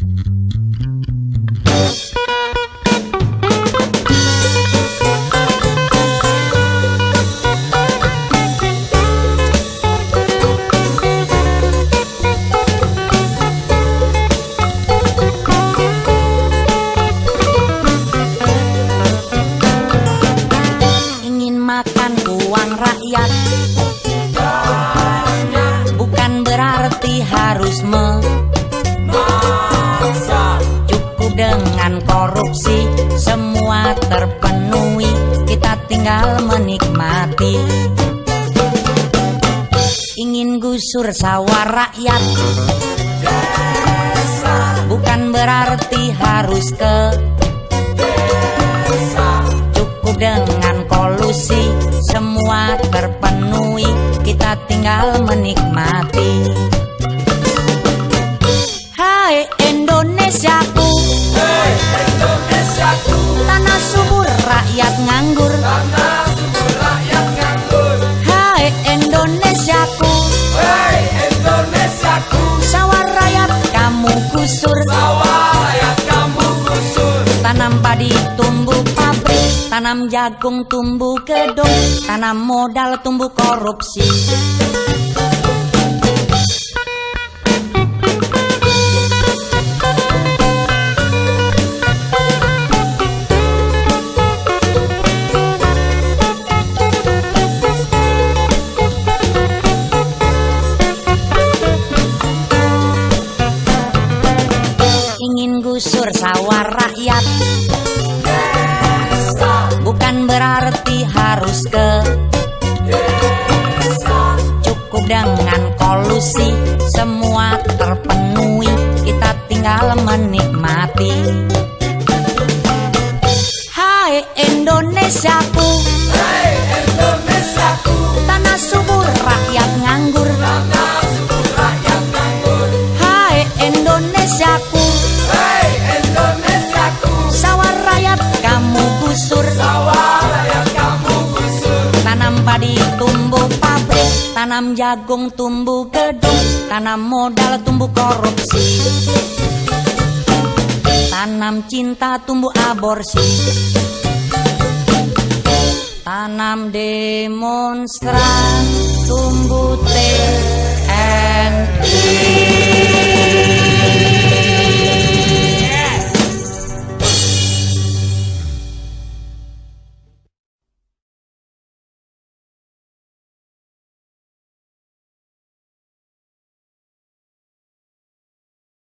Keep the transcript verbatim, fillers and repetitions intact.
Makan uang rakyat bukan berarti harus memaksa. Cukup dengan korupsi semua terpenuhi, kita tinggal menikmati. Ingin gusur sawah rakyat bukan berarti harus ke cukup dengan kolusi semua terpenuhi, kita tinggal menikmati. Hai Indonesiaku, Hai Indonesiaku, tanah subur rakyat nganggur, tanah subur rakyat nganggur. Hai Indonesiaku, Hai Indonesiaku, sawah rakyat kamu gusur, sawah rakyat kamu gusur. tanam padi tumbuh pabrik, tanam jagung tumbuh gedung, tanam modal tumbuh korupsi. Ingin gusur sawah rakyat bukan berarti harus ke cukup dengan kolusi semua terpenuhi, kita tinggal menikmati. Hai Indonesiaku, Hai Indonesiaku, tanah subur rakyat nganggur, tanah subur rakyat nganggur. Hai Indonesiaku, Hai Indonesiaku, sawah rakyat kamu gusur, sawah rakyat kamu gusur. tanam padi tumbuh pabrik, tanam jagung tumbuh gedung, tanam modal tumbuh korupsi, tanam cinta tumbuh aborsi, tanam demonstran tumbuh T N I.